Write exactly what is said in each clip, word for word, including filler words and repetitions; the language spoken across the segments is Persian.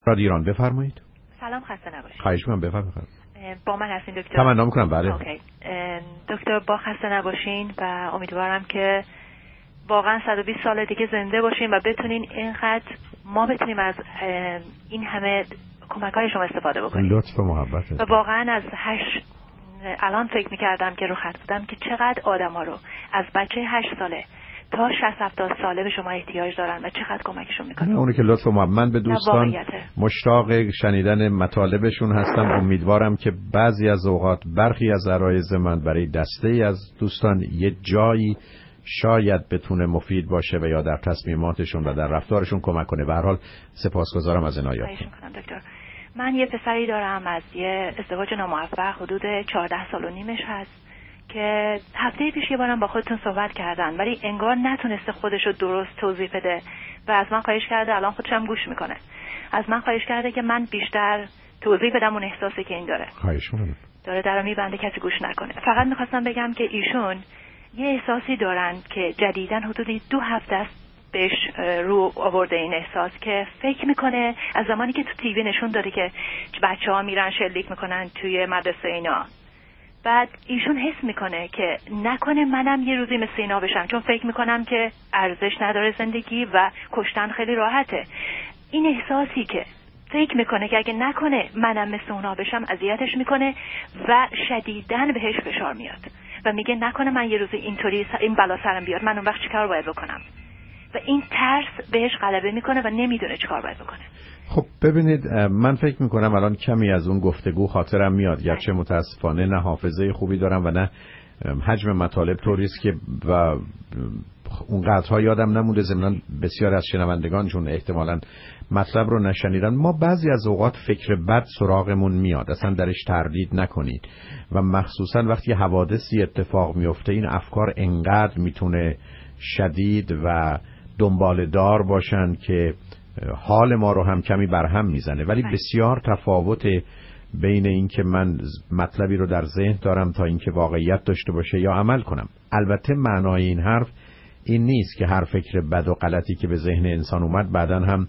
رادیو ایران بفرمایید. سلام، خسته نباشید. خواهش می‌کنم بفرمایید. با من هستین دکتر؟ تمنا می‌کنم بله. اوکی. دکتر با خسته نباشین و امیدوارم که واقعا صد و بیست سال دیگه زنده باشین و بتونین اینقدر ما بتونیم از این همه کمک‌های شما استفاده بکنیم. لطف و محبت. و واقعا از هشت الان فکر می‌کردم که رو خط بودم که چقدر آدم‌ها رو از بچه هشت ساله تا شصت هفتاد ساله به شما احتیاج دارن و چقدر کمکشون میکنه. اونی که لطف و محبت. من به دوستان مشتاق شنیدن مطالبشون هستم. امیدوارم که بعضی از اوقات برخی از عرایض من برای دسته‌ای از دوستان یه جایی شاید بتونه مفید باشه و یا در تصمیماتشون و در رفتارشون کمک کنه. به هر حال سپاسگزارم از عنایتتون. دکتر، من یه پسری دارم از یه ازدواج ناموفق، حدود چهارده سال و نیمش هست که هفته پیش یه بارم با خودتون صحبت کردن ولی انگار نتونسته خودش رو درست توضیح بده و از من خواهش کرده، الان خودش هم گوش میکنه، از من خواهش کرده که من بیشتر توضیح بدم اون احساسی که این داره. خواهش میکنم. داره درو میبنده کسی گوش نکنه. فقط میخواستم بگم که ایشون یه احساسی دارن که جدیدن حدود دو هفته است بهش رو آورده این احساس که فکر میکنه از زمانی که تو تیوی نشون داده که بچه‌ها میرن شلیک میکنن توی مدرسه اینا، بعد ایشون حس میکنه که نکنه منم یه روزی مثل اینا بشم، چون فکر میکنم که ارزش نداره زندگی و کشتن خیلی راحته. این احساسی که فکر میکنه که اگه نکنه منم مثل اونا بشم اذیتش میکنه و شدیداً بهش فشار میاد و میگه نکنه من یه روزی اینطوری این بلا سرم بیاد، من اون وقت چیکار باید بکنم؟ و این ترس بهش غلبه میکنه و نمیدونه چیکار باید بکنه. خب ببینید، من فکر میکنم الان کمی از اون گفتگو خاطرم میاد، گرچه متاسفانه نه حافظه خوبی دارم و نه حجم مطالب طوری است که و اون قطعا یادم نمونده، ضمن بسیار از شنوندگان چون احتمالاً مطلب رو نشنیدن. ما بعضی از اوقات فکر بد سراغمون میاد، اصلا درش تردید نکنید و مخصوصا وقتی حوادثی اتفاق میفته این افکار انقدر میتونه شدید و دنبال دار باشن که حال ما رو هم کمی برهم میزنه. ولی بسیار تفاوت بین این که من مطلبی رو در ذهن دارم تا اینکه واقعیت داشته باشه یا عمل کنم. البته معنای این حرف این نیست که هر فکر بد و غلطی که به ذهن انسان اومد بعداً هم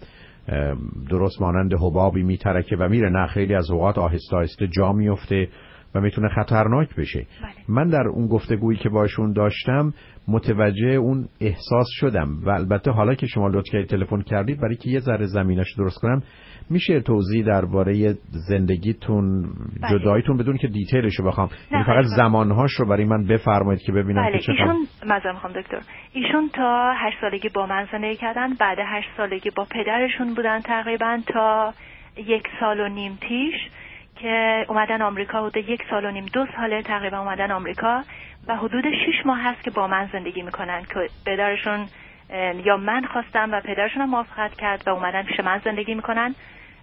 درست مانند حبابی میترکه و میره. نه، خیلی از اوقات آهسته آهسته جا میفته و میتونه خطرناک بشه. بله. من در اون گفتگویی که باشون داشتم متوجه اون احساس شدم و البته حالا که شما لطف کردید تلفن کردید برای که یه ذره زمینش درست کنم، میشه توضیح درباره زندگیتون بله. جداییتون بدون که دیتیلشو بخوام، یعنی فقط زمانهاش رو برای من بفرمایید که ببینم بله. که چه ایشون مزه میخوام دکتر، ایشون تا هشت سالگی با من زندگی کردن، بعد هشت سالگی با پدرشون بودن تقریبا تا یک سال و نیم پیش که اومدن آمریکا. حدود یک سال و نیم دو ساله تقریبا اومدن آمریکا و حدود شش ماه هست که با من زندگی میکنن که پدرشون یا من خواستم و پدرشون هم موافقت کرد و اومدن پیش من زندگی میکنن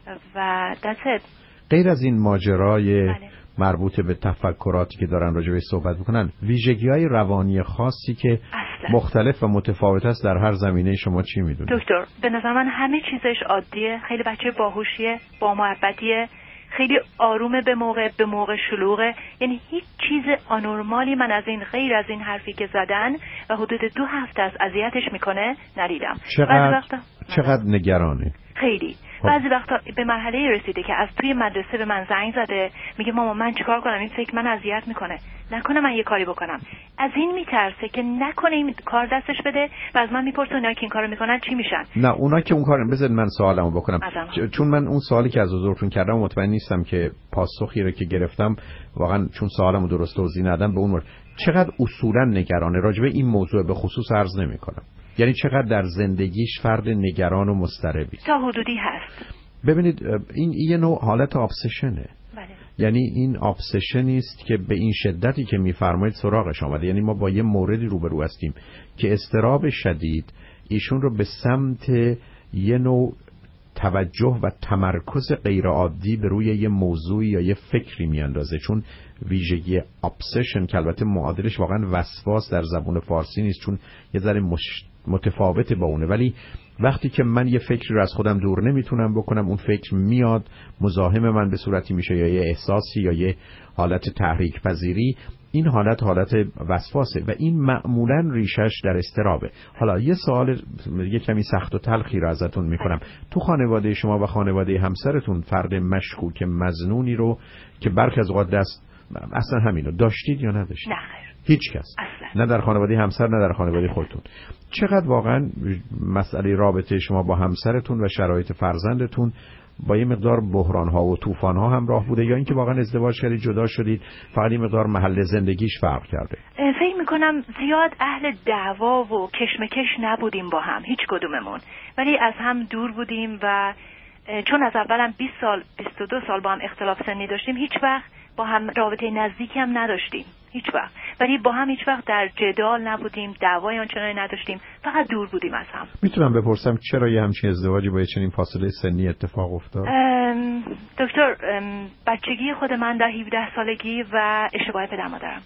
و دست. غیر از این ماجرای بله. مربوط به تفکراتی که دارن راجع بهش صحبت میکنن، ویژگی‌های روانی خاصی که اصلا. مختلف و متفاوت است در هر زمینه شما چی میدونید؟ دکتر به نظر من همه چیزش عادیه، خیلی بچه باهوشیه، با محبتیه، خیلی آرومه، به موقع به موقع شلوغه، یعنی هیچ چیز آنورمالی من از این غیر از این حرفی که زدن و حدود دو هفته از اذیتش میکنه ندیدم. چقدر وقتا... چقدر نگرانه؟ خیلی بعضی وقتا به مرحله رسیده که از توی مدرسه به من زنگ زده میگه مامان من چیکار کنم، این فکر من اذیت میکنه، نکنه من یه کاری بکنم. از این میترسه که نکنه این کار دستش بده و از من میپرسه اونا که این کارو میکنن چی میشن. نه اونا که اون کارو بذارید من سوالمو بکنم، چون من اون سوالی که از حضورتون کردم مطمئن نیستم که پاسخی رو که گرفتم واقعا چون سوالمو درست توضیح ندادم به اون مورد. چقدر اصولا نگرانه راجع به این موضوع به خصوص عرض نمیکنم، یعنی چقدر در زندگیش فرد نگران و مضطربی؟ تا حدودی هست. ببینید این یه نوع حالت ابسشنه. بله. یعنی این ابسشنی است که به این شدتی که میفرمایید سراغش آمده. یعنی ما با یه موردی روبرو هستیم که اضطراب شدید ایشون رو به سمت یه نوع توجه و تمرکز غیرعادی به روی یه موضوعی یا یه فکری میاندازه. چون ویژگی ابسشن که البته معادلش واقعا وسواس در زبان فارسی نیست چون یه ذره مش... متفاوته با اونه، ولی وقتی که من یه فکری رو از خودم دور نمیتونم بکنم اون فکر میاد مزاحم من به صورتی میشه یا یه احساسی یا یه حالت تحریک پذیری، این حالت حالت وسواسه و این معمولا ریشش در اضطرابه. حالا یه سوال یه کمی سخت و تلخی رو ازتون میکنم. تو خانواده شما و خانواده همسرتون فرد مشکوک مظنونی رو که برخی از اوقات دست اصلا همینو داشتید یا نداشتید؟ نه هیچ کس اصلا. نه در خانواده همسر نه در خانواده خودتون. چقدر واقعا مسئله رابطه شما با همسرتون و شرایط فرزندتون با یه مقدار بحران‌ها و طوفان‌ها همراه بوده یا اینکه واقعا ازدواج کردید جدا شدید فقط این مقدار محل زندگیش فرق کرده؟ فکر میکنم زیاد اهل دعوا و کشمکش نبودیم با هم هیچ کدوممون، ولی از هم دور بودیم و چون از اولم بیست سال بیست و دو سال با هم اختلاف سنی داشتیم هیچ وقت با هم رابطه نزدیکی هم نداشتیم هیچ وقت، ولی با هم هیچ وقت در جدال نبودیم، دعوای آنچنانی نداشتیم، فقط دور بودیم از هم. میتونم بپرسم چرا یه همچین ازدواجی با چنین فاصله سنی اتفاق افتاد؟ دکتر بچگی خود من در هفده سالگی و اشتباه پدر مادرم.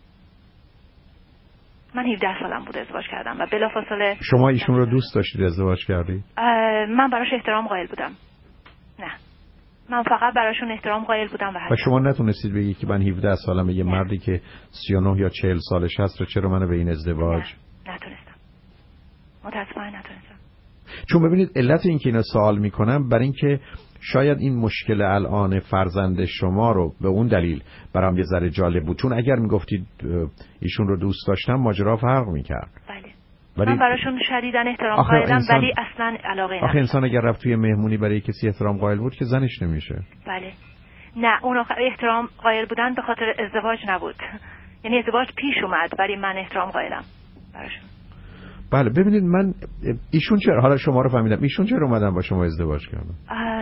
من هفده سالم بود ازدواج کردم و بلافاصله. شما ایشون رو دوست داشتید ازدواج کردید؟ من براش احترام قائل بودم. نه من فقط براشون احترام قائل بودم و, و شما نتونستید بگی که من هفده سالمه یه مردی که سی و نه یا چهل سالش هست رو چرا منو به این ازدواج؟ نه نتونستم، متاسفانه نتونستم. چون ببینید علت این که اینا سوال میکنم برای این که شاید این مشکل الان فرزند شما رو به اون دلیل برام یه ذره جالب بود، چون اگر میگفتید ایشون رو دوست داشتم ماجرا فرق میکرد. بله ولی من براشون شدیداً احترام قائلم انسان... ولی اصلا علاقه نداشتم. آخه انسان اگر رفت توی مهمونی برای کسی احترام قائل بود که زنش نمیشه. بله نه اون احترام قائل بودن به خاطر ازدواج نبود، یعنی ازدواج پیش اومد ولی من احترام قائلم براشون. بله ببینید من ایشون چرا، حالا شما رو فهمیدم، ایشون چرا اومدن با شما ازدواج کردن؟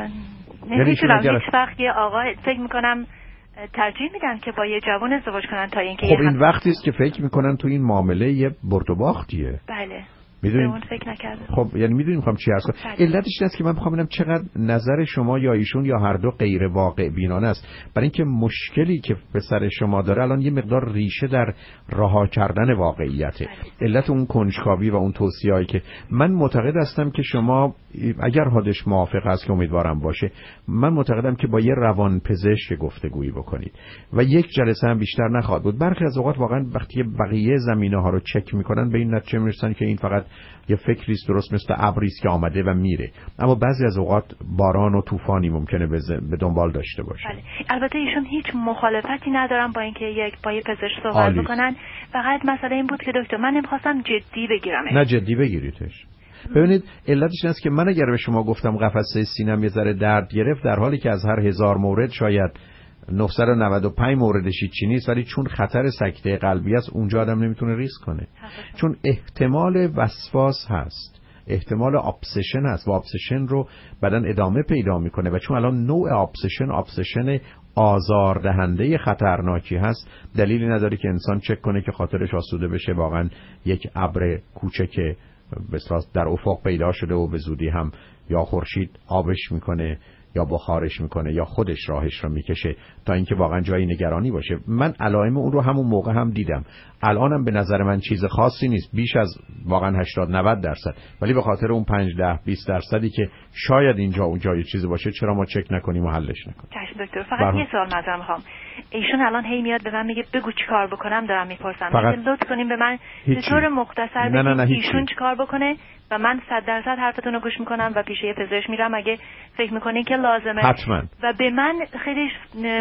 نمیتونم اگر... هیچ وقت یه آقا فکر میکنم ترجیح میدن که با یه جوان ازدواج کنن تا اینکه خب این وقتی است که فکر میکنن تو این معامله یه برد و باختیه. بله میدونید اون فکر نکردم. خب یعنی میدونیم میخوام چی عرض کنم. علتش این است که من میخوام ببینم چقدر نظر شما یا ایشون یا هر دو غیر واقع بینانه است، برای اینکه مشکلی که پسر شما داره الان یه مقدار ریشه در رها کردن واقعیته. علت اون کنجکاوی و اون توصیه‌ای که من معتقد هستم که شما اگر حادث موافق است که امیدوارم باشه، من معتقدم که با یه روانپزشک گفتگویی بکنید و یک جلسه هم بیشتر نخواهد بود. برخی از اوقات واقعا وقتی بقیه زمینه‌ها رو چک میکنن به این نتیجه میرسن که این فقط یه فکری است، درست مثل ابری است که آمده و میره، اما بعضی از اوقات باران و طوفانی ممکنه به دنبال داشته باشه. بله. البته ایشون هیچ مخالفتی ندارن با اینکه یک با یه پزشک صحبت بکنن، فقط مسئله این بود که دکتر من نمی‌خواستم جدی بگیرمش. نه جدی بگیریدش. ببینید علتش این است که من اگر به شما گفتم قفسه سینم یه ذره درد گرفت، در حالی که از هر هزار مورد شاید نهصد و نود و پنج موردش چی نیست، ولی چون خطر سکته قلبی است اونجا آدم نمیتونه ریسک کنه، چون احتمال وسواس هست، احتمال ابسشن هست و ابسشن رو بدن ادامه پیدا میکنه و چون الان نوع ابسشن ابسشن آزاردهنده خطرناکی هست، دلیلی نداره که انسان چک کنه که خاطرش آسوده بشه واقعا یک ابر کوچک بسیار در افق پیدا شده و به زودی هم یا خورشید آبش میکنه یا بخارش میکنه یا خودش راهش رو میکشه تا اینکه واقعا جای نگرانی باشه. من علائم اون رو همون موقع هم دیدم. الانم به نظر من چیز خاصی نیست، بیش از واقعا هشتاد نود درصد، ولی به خاطر اون پنج ده بیست درصدی که شاید اینجا اونجا یه چیزی باشه چرا ما چک نکنیم و حلش نکنیم. چشم دکتر، فقط برهم... یه سوال مزرم میخوام. ایشون الان هی میاد به من میگه بگو چیکار بکنم، دارم میپرسم. فقط... لطف کنیم به من به طور مختصر بگید ایشون چیکار بکنه و من صد درصد حرفتون رو گوش میکنم و پیش یه پزشک میرم اگه فکر میکنین که لازمه. حتما. و به من خیلی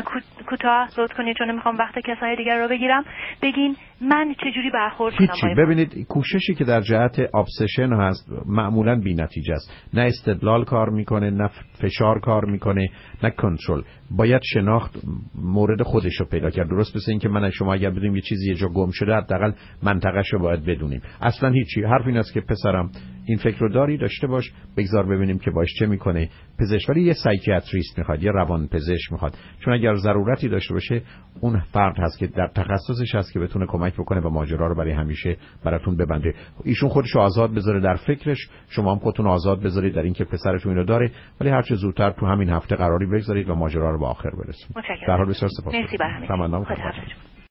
کوتاه لطف کنید چون میخوام وقت کسای دیگر رو بگیرم، بگین من چجوری برخورد کنم. هیچی. ببینید کوششی که در جهت ابسشن هست معمولا بی نتیجه است. نه استدلال کار میکنه، نه فشار کار میکنه، نه کنترل. باید شناخت مورد خودش رو پیدا کرد. درست مثل این که من شما اگر بدونیم یه چیزی یه جا گم شده حداقل منطقه‌ش رو باید بدونیم. اصلا هیچی. حرف این است که پسرم این فکر رو داری، داشته باش، بگذار ببینیم که باش چه میکنه. پزشک ولی یه سایکیاتریست میخواد، یه روان پزشک میخواد، چون اگر ضرورتی داشته باشه اون فرد هست که در تخصصش هست که بتونه کمک بکنه و ماجرا رو برای همیشه براتون ببنده. ایشون خودش رو آزاد بذاره در فکرش، شما هم خودتون آزاد بذارید در اینکه پسرتون اینو داره، ولی هر چه زودتر تو همین هفته قراری بگذارید و ماجرا رو به آخر برسونید. در حال بسیار سپاسگزارم. مرسی.